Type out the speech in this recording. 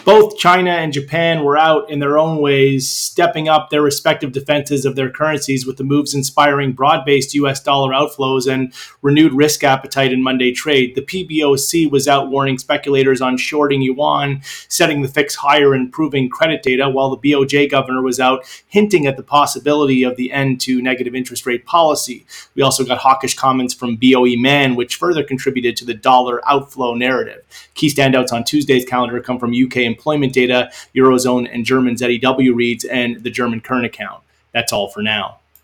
Both China and Japan were out in their own ways, stepping up their respective defenses of their currencies, with the moves inspiring broad-based US dollar outflows and renewed risk appetite in Monday trade. The PBOC was out warning speculators on shorting yuan, setting the fix higher and improving credit data, while the BOJ governor was out hinting at the possibility of the end to negative interest rate policy. We also got hawkish comments from BOE Man, which further contributed to the dollar outflow narrative. Key standouts on Tuesday's calendar come from UK employment data, Eurozone and German ZEW reads, and the German current account. That's all for now.